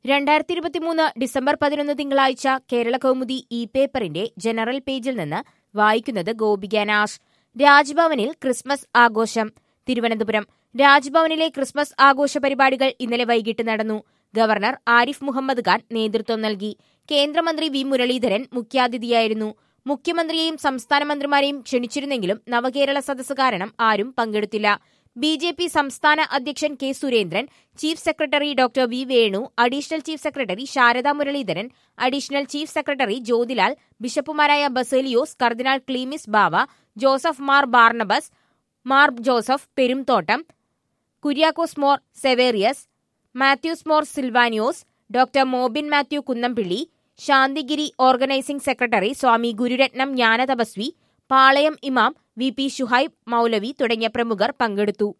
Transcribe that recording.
2023 December 11 തിങ്കളാഴ്ച കേരള കൗമുദി പേപ്പറിന്റെ general പേജിൽ നിന്ന് വായിക്കുന്നത് ഗോപിക നാഷ്. രാജ്ഭവനിൽ ക്രിസ്മസ് ആഘോഷം. തിരുവനന്തപുരം രാജ്ഭവനിലെ ക്രിസ്മസ് ആഘോഷ പരിപാടികൾ ഇന്നലെ വൈകിട്ട് നടന്നു. ഗവർണർ ആരിഫ് മുഹമ്മദ് ഖാൻ നേതൃത്വം നൽകി. കേന്ദ്രമന്ത്രി വി മുരളീധരൻ മുഖ്യാതിഥിയായിരുന്നു. മുഖ്യമന്ത്രിയെയും സംസ്ഥാന മന്ത്രിമാരെയും ക്ഷണിച്ചിരുന്നെങ്കിലും നവകേരള സദസ്സ് കാരണം ആരും പങ്കെടുത്തില്ല. ബി.ജെ.പി. സംസ്ഥാന അധ്യക്ഷൻ K. Surendran, chief secretary doctor V. Venu, additional chief secretary Sarada Muraleedharan, additional chief secretary Jyothilal, ബിഷപ്പുമാരായ Baselios cardinal Cleemis Bava, Joseph Mar Barnabas, Mar Joseph Perumthottam, Kuriakose Mor Severios, Mathews Mor Silvanos, doctor Mobin Mathew Kunnampilly, Santhigiri organising secretary Swami Gururatnam Jnanathapaswi, Palayam Imam V. P. Shuhaib മൗലവി തുടങ്ങിയ പ്രമുഖർ പങ്കെടുത്തു.